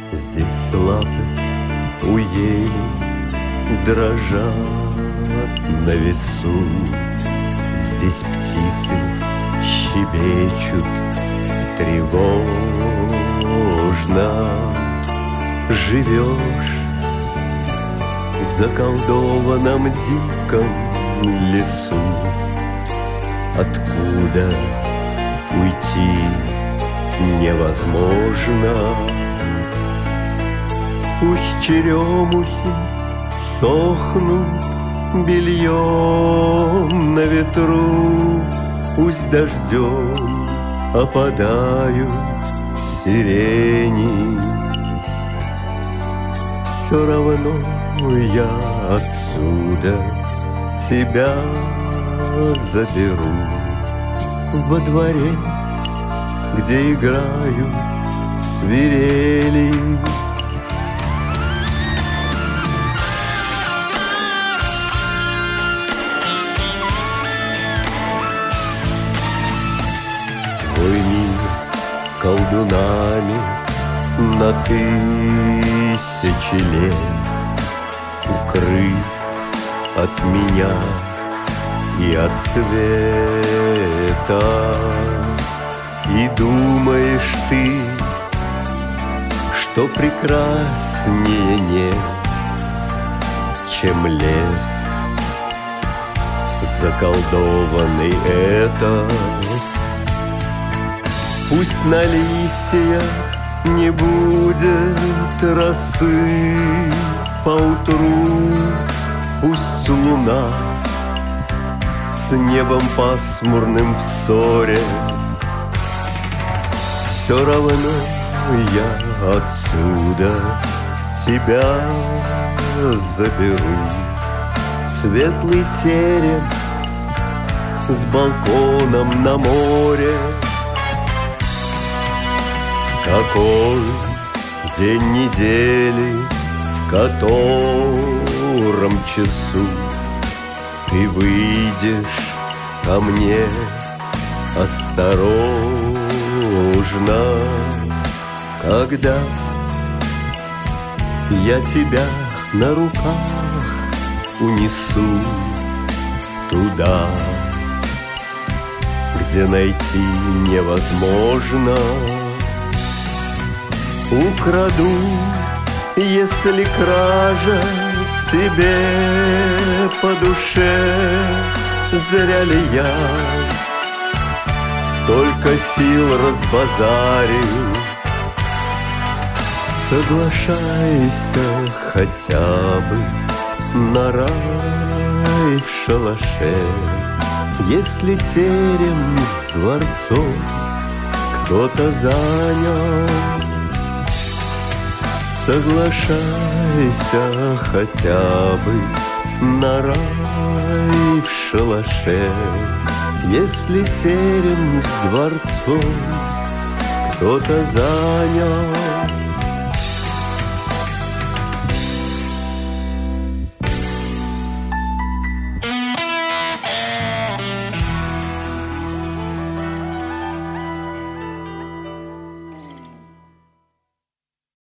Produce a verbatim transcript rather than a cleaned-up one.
Здесь лапы у ели дрожат на весу. Здесь птицы щебечут тревожно. Живешь в заколдованном диком лесу, откуда уйти невозможно. Пусть черемухи сохнут бельем на ветру, пусть дождем опадают сирени. Все равно я отсюда тебя заберу во дворец, где играют свирели. Твой мир колдунами на тысячи лет укрыт от меня и от света. И думаешь ты, что прекраснее нет, чем лес заколдованный этот. Пусть на листьях не будет росы поутру, пусть луна с небом пасмурным в ссоре. Все равно я отсюда тебя заберу. Светлый терем с балконом на море. Какой день недели, в котором часу ты выйдешь ко мне осторожно, когда я тебя на руках унесу туда, где найти невозможно. Украду, если кража тебе по душе, зря ли я столько сил разбазарил? Соглашайся хотя бы на рай в шалаше, если терем с дворцом кто-то занял. Соглашайся хотя бы на рай в шалаше, если терем с дворцом кто-то занял.